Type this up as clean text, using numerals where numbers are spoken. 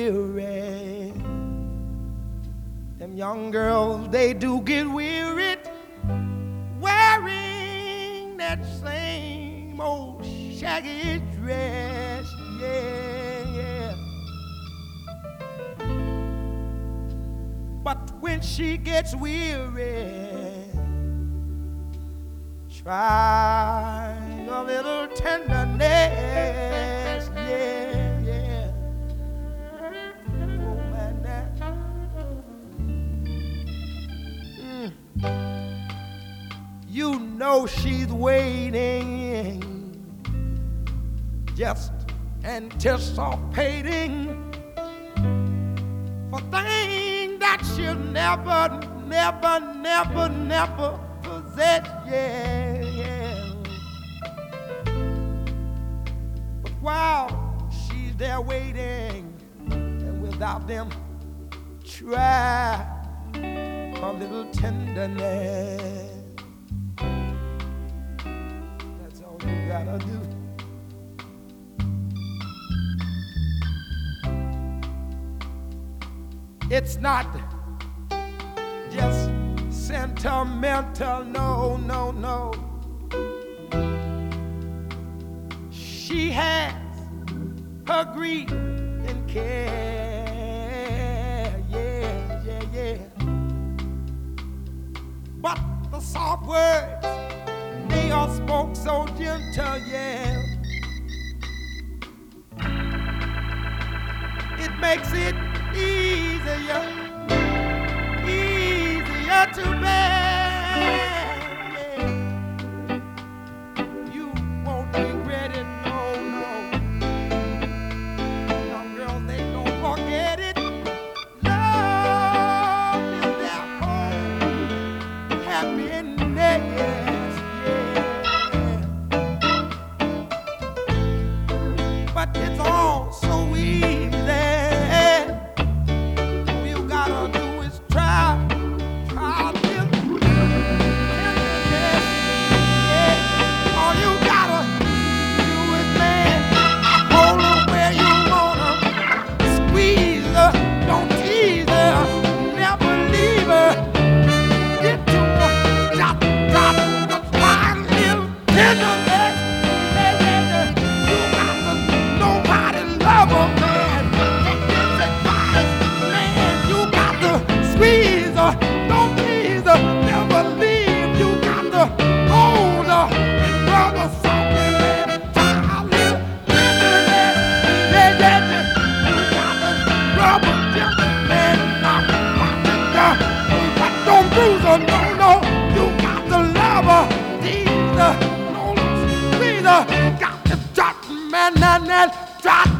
weary. Them young girls, they do get wearied wearing that same old shaggy dress. Yeah, yeah. But when she gets weary, try a little tenderness. Yeah, yeah. Oh, man, that. You know she's waiting, just anticipating for things that she'll never, never, never, never possess. Yeah, yeah. But while she's there waiting, and without them, try a little tenderness. That's all you gotta do. It's not just sentimental, no, no, no. She has her grief and care, yeah, yeah, yeah. But the soft words, they all spoke so gentle, yeah. It makes it easier to bear. Yeah. You won't regret it, no, no. Young girls, they don't forget it. Love is their home, happiness, yeah. But it's all so easy. No, no, you got to love her. These, no, got to drop, man, and drop.